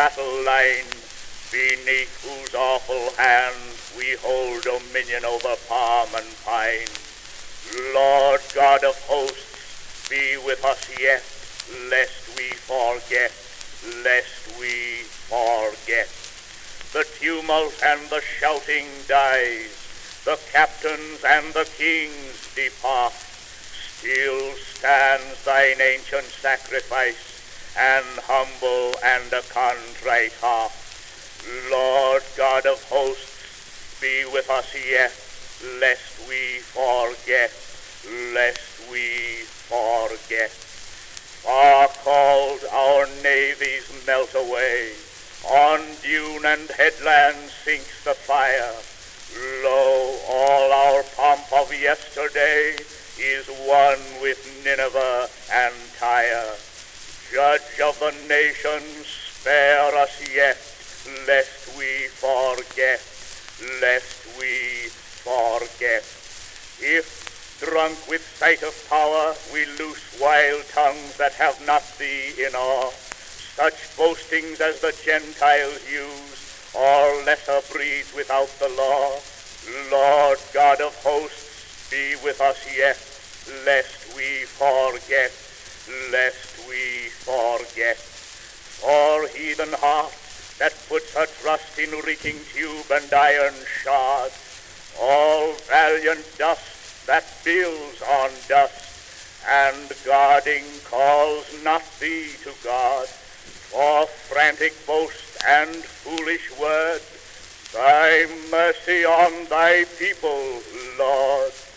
battle line, beneath whose awful hand we hold dominion over palm and pine. Lord God of hosts, be with us yet, lest we forget, lest we forget. The tumult and the shouting dies, the captains and the kings depart. Still stands thine ancient sacrifice, an humble and a contrite heart. Lord God of hosts, be with us yet, lest we forget, lest we forget. Far called our navies melt away, on dune and headland sinks the fire. Lo, all our pomp of yesterday is one with Nineveh and Tyre. Judge of the nations, spare us yet, lest we forget, lest we forget. If, drunk with sight of power, we loose wild tongues that have not thee in awe, such boastings as the Gentiles use, or lesser breeds without the law, Lord God of hosts, be with us yet, lest we forget, lest we forget. For heathen heart that puts her trust in reeking tube and iron shard, all valiant dust that builds on dust, and guarding calls not thee to God. For frantic boast and foolish word, thy mercy on thy people, Lord.